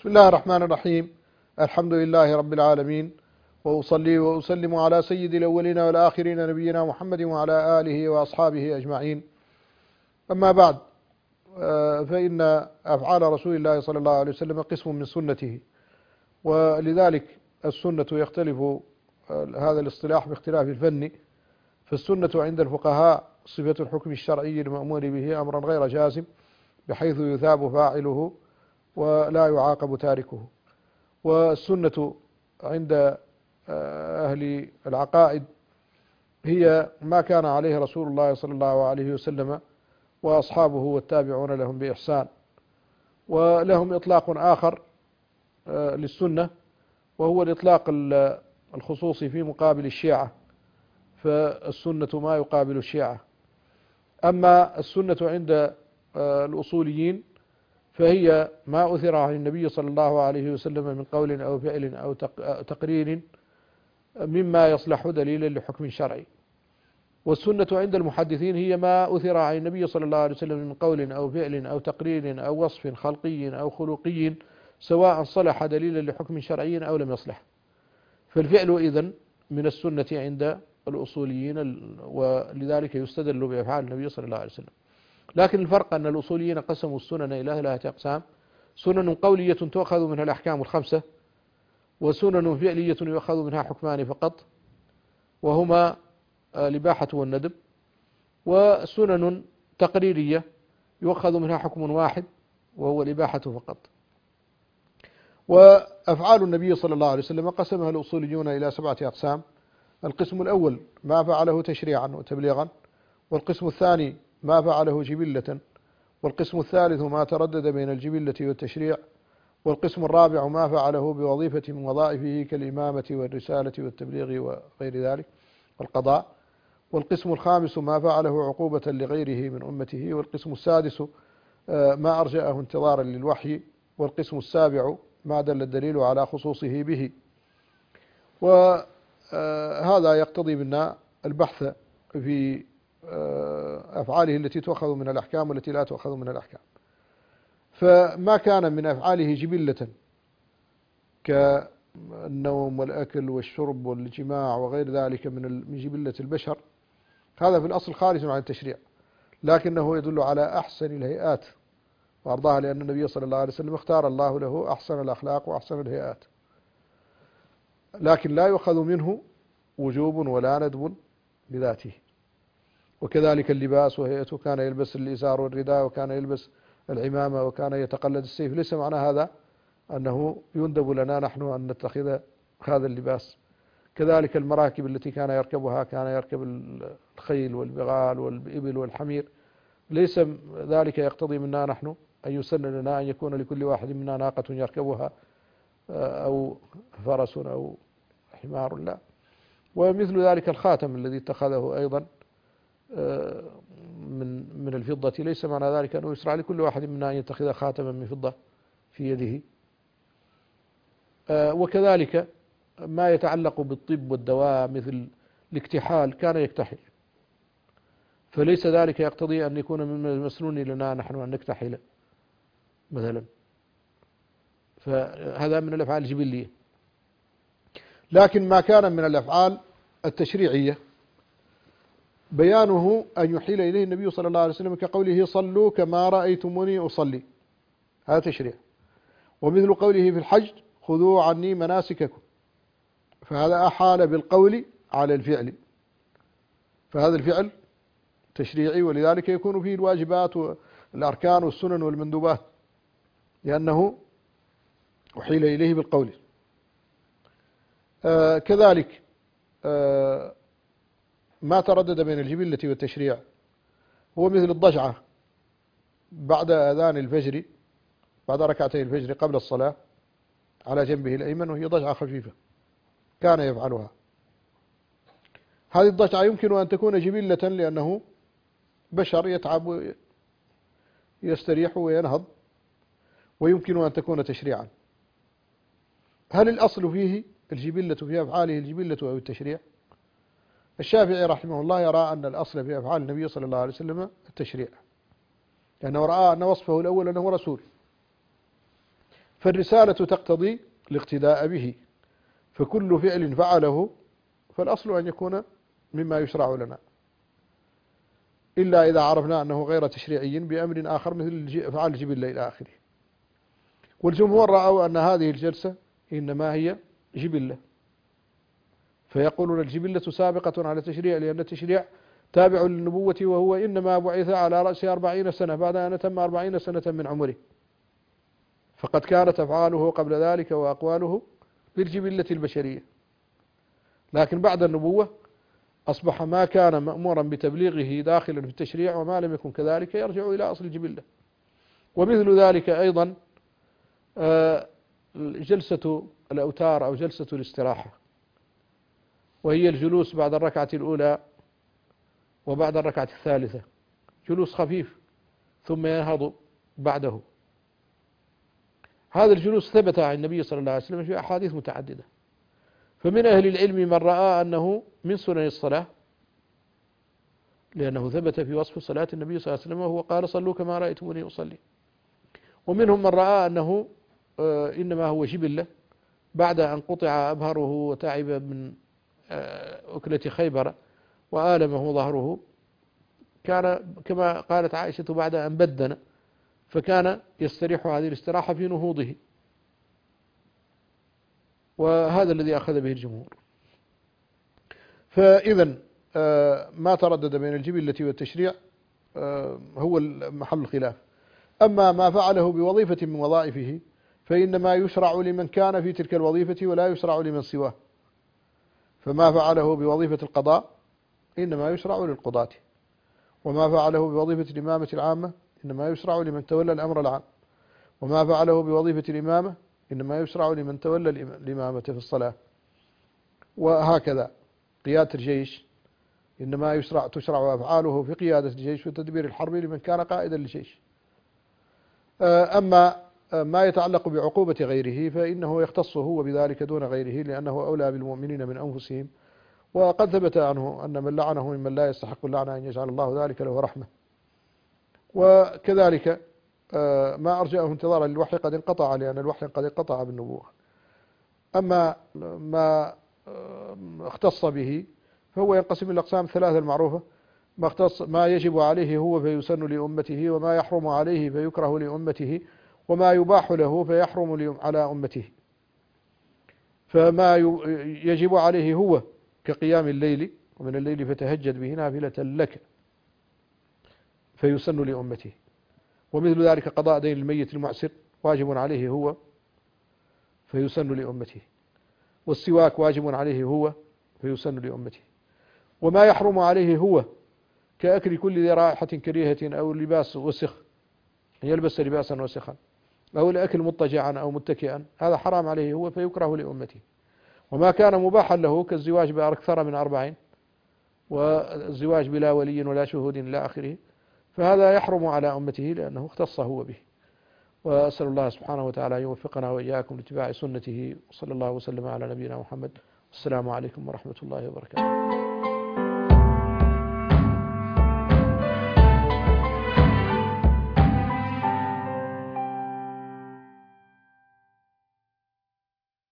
بسم الله الرحمن الرحيم. الحمد لله رب العالمين، وأصلي وأسلم على سيد الأولين والآخرين نبينا محمد وعلى آله وأصحابه أجمعين. أما بعد، فإن أفعال رسول الله صلى الله عليه وسلم قسم من سنته، ولذلك السنة يختلف هذا الاصطلاح باختلاف الفن. فالسنة عند الفقهاء صفة الحكم الشرعي المأمور به أمرا غير جازم، بحيث يثاب فاعله ولا يعاقب تاركه. والسنة عند أهل العقائد هي ما كان عليه رسول الله صلى الله عليه وسلم وأصحابه والتابعون لهم بإحسان. ولهم إطلاق آخر للسنة، وهو الإطلاق الخصوصي في مقابل الشيعة، فالسنة ما يقابل الشيعة. أما السنة عند الأصوليين فهي ما أثر عن النبي صلى الله عليه وسلم من قول أو فعل أو تقرير مما يصلح دليلا لحكم شرعي. والسنة عند المحدثين هي ما أثر عن النبي صلى الله عليه وسلم من قول أو فعل أو تقرير أو وصف خلقي أو خلقي، سواء صلح دليلا لحكم شرعي أو لم يصلح. فالفعل إذن من السنة عند الأصوليين، ولذلك يستدل بأفعال النبي صلى الله عليه وسلم. لكن الفرق أن الأصوليين قسموا السنن إلى ثلاثة أقسام: سنن قولية تؤخذ منها الأحكام الخمسة، وسنن فعلية يؤخذ منها حكمان فقط، وهما الإباحة والندب، وسنن تقريرية يؤخذ منها حكم واحد وهو الإباحة فقط. وأفعال النبي صلى الله عليه وسلم قسمها الأصوليون إلى 7 أقسام: القسم الأول ما فعله تشريعا وتبليغا، والقسم الثاني ما فعله جبلة، والقسم الثالث ما تردد بين الجبلة والتشريع، والقسم الرابع ما فعله بوظيفة من وظائفه كالإمامة والرسالة والتبليغ وغير ذلك والقضاء، والقسم الخامس ما فعله عقوبة لغيره من أمته، والقسم السادس ما أرجأه انتظارا للوحي، والقسم السابع ما دل الدليل على خصوصه به. وهذا يقتضي منا البحث في أفعاله التي تؤخذ من الأحكام والتي لا تؤخذ من الأحكام. فما كان من أفعاله جبلة كالنوم والأكل والشرب والجماع وغير ذلك من جبلة البشر، هذا في الأصل خارج عن التشريع، لكنه يدل على أحسن الهيئات وأرضاها، لأن النبي صلى الله عليه وسلم اختار الله له أحسن الأخلاق وأحسن الهيئات، لكن لا يؤخذ منه وجوب ولا ندب بذاته. وكذلك اللباس وهيئته، كان يلبس الإزار والرداء، وكان يلبس العمامة، وكان يتقلد السيف. ليس معنى هذا أنه يندب لنا نحن أن نتخذ هذا اللباس. كذلك المراكب التي كان يركبها، كان يركب الخيل والبغال والإبل والحمير. ليس ذلك يقتضي منا نحن أن يسن لنا أن يكون لكل واحد منا ناقة يركبها أو فرس أو حمار، لا. ومثل ذلك الخاتم الذي اتخذه أيضا من الفضة، ليس معنى ذلك أنه يسرع لكل واحد منا أن يتخذ خاتما من فضة في يده. وكذلك ما يتعلق بالطب والدواء مثل الاكتحال، كان يكتحل، فليس ذلك يقتضي أن يكون من المسنون لنا نحن أن نكتحل مثلا، فهذا من الأفعال الجبلية. لكن ما كان من الأفعال التشريعية بيانه أن يحيل إليه النبي صلى الله عليه وسلم، كقوله صلوا كما رأيتموني أصلي، هذا تشريع. ومثل قوله في الحج خذوا عني مناسككم، فهذا أحال بالقول على الفعل، فهذا الفعل تشريعي، ولذلك يكون فيه الواجبات والأركان والسنن والمندوبات، لأنه أحيل إليه بالقول. كذلك ما تردد بين الجبلة والتشريع هو مثل الضجعة بعد أذان الفجر، بعد ركعتي الفجر قبل الصلاة، على جنبه الأيمن، وهي ضجعة خفيفة كان يفعلها. هذه الضجعة يمكن أن تكون جبلة لأنه بشر يتعب ويستريح وينهض، ويمكن أن تكون تشريعا. هل الأصل فيه الجبلة في أفعاله الجبلة أو التشريع؟ الشافعي رحمه الله يرى أن الأصل في أفعال النبي صلى الله عليه وسلم التشريع، لأنه رأى أن وصفه الأول أنه رسول، فالرسالة تقتضي الاقتداء به، فكل فعل فعله فالأصل أن يكون مما يشرع لنا، إلا إذا عرفنا أنه غير تشريعي بأمر آخر مثل أفعال الجبلة إلى آخره. والجمهور رأوا أن هذه الجلسة إنما هي جبلة، فيقولون الجبلة سابقة على التشريع، لأن التشريع تابع للنبوة، وهو إنما بعث على رأس 40 سنة بعد أن تم 40 سنة من عمره، فقد كانت أفعاله قبل ذلك وأقواله بالجبلة البشرية، لكن بعد النبوة أصبح ما كان مأمورا بتبليغه داخلا في التشريع، وما لم يكن كذلك يرجع إلى أصل الجبلة. ومثل ذلك أيضا جلسة الأوتار أو جلسة الاستراحة، وهي الجلوس بعد الركعة الأولى وبعد الركعة الثالثة، جلوس خفيف ثم ينهض بعده. هذا الجلوس ثبت عن النبي صلى الله عليه وسلم في أحاديث متعددة، فمن أهل العلم من رأى أنه من سنن الصلاة، لأنه ثبت في وصف صلاة النبي صلى الله عليه وسلم وهو قال صلوا كما رأيتموني أصلي. ومنهم من رأى أنه إنما هو جبلة بعد أن قطع أبهره وتعب من أكلة خيبر وآلمه ظهره، كان كما قالت عائشة بعد أن بدن، فكان يستريح هذه الاستراحة في نهوضه، وهذا الذي أخذ به الجمهور. فإذا ما تردد بين الجبلة والتشريع هو محل الخلاف. أما ما فعله بوظيفة من وظائفه فإنما يشرع لمن كان في تلك الوظيفة ولا يشرع لمن سواه، فما فعله بوظيفة القضاء إنما يشرع للقضاة، وما فعله بوظيفة الإمامة العامة إنما يشرع لمن تولى الأمر العام، وما فعله بوظيفة الإمامة إنما يشرع لمن تولى الإمامة في الصلاة. وهكذا قيادة الجيش إنما تشرع أفعاله في قيادة الجيش وتدبير الحرب لمن كان قائدا للجيش. أما ما يتعلق بعقوبة غيره فإنه يختص هو بذلك دون غيره، لأنه أولى بالمؤمنين من أنفسهم، وقد ثبت عنه أن من لعنه ممن لا يستحق اللعنة أن يجعل الله ذلك له رحمة. وكذلك ما أرجأه انتظارا للوحي قد انقطع، لأن الوحي قد انقطع بالنبوة. أما ما اختص به فهو ينقسم إلى الأقسام الثلاثة المعروفة: ما يجب عليه هو فيسن لأمته، وما يحرم عليه فيكره لأمته، وما يباح له فيحرم على أمته. فما يجب عليه هو كقيام الليل، ومن الليل فتهجد به نافلة لك، فيسن لأمته. ومثل ذلك قضاء دين الميت المعسر واجب عليه هو فيسن لأمته، والسواك واجب عليه هو فيسن لأمته. وما يحرم عليه هو كأكل كل ذي رائحة كريهة أو لباس وسخ، يلبس لباسا وسخا، أو الأكل مضطجعا أو متكئا، هذا حرام عليه هو فيكره لأمته. وما كان مباحا له كالزواج بأكثر من 4 والزواج بلا ولي ولا شهود إلى آخره، فهذا يحرم على أمته لأنه اختص هو به. وأسأل الله سبحانه وتعالى أن يوفقنا وإياكم لاتباع سنته، وصلى الله وسلم على نبينا محمد. السلام عليكم ورحمة الله وبركاته.